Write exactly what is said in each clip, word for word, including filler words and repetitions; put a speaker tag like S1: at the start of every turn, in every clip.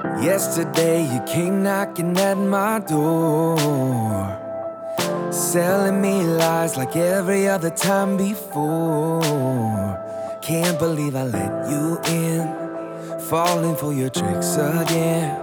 S1: Yesterday you came knocking at my door, selling me lies like every other time before. Can't believe I let you in, falling for your tricks again.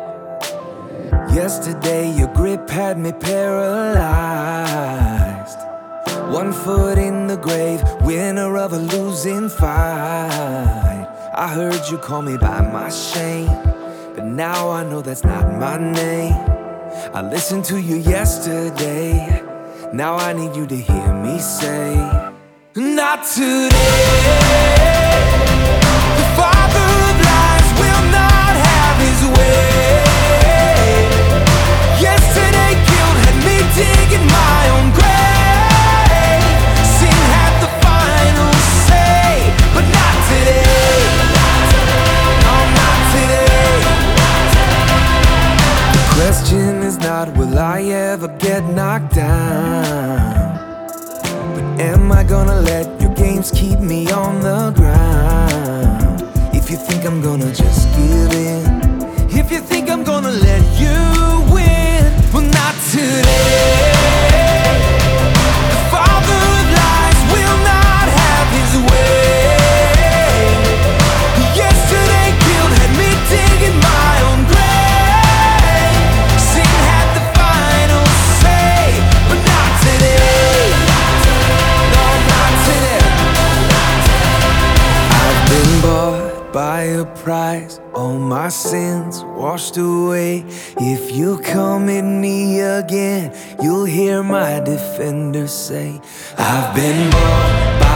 S1: Yesterday your grip had me paralyzed, one foot in the grave, winner of a losing fight. I heard you call me by my shame, but now I know that's not my name. I listened to you yesterday, now I need you to hear me say, not today. The father of lies will not have his way. Yesterday guilt had me digging my own grave. Sin had the final say, but not today. No, not today. The question is not will I ever get knocked down, but am I gonna let your games keep me on the ground? If you think I'm gonna just give in, if you think I'm gonna let you win, well not today. The father of lies will not have his way. Yesterday guilt had me digging my own grave. Sin had the final say, but not today. No, not today. I've been bought by a price, all my sins washed away. If you come at me again, you'll hear my defender say, I've been bought by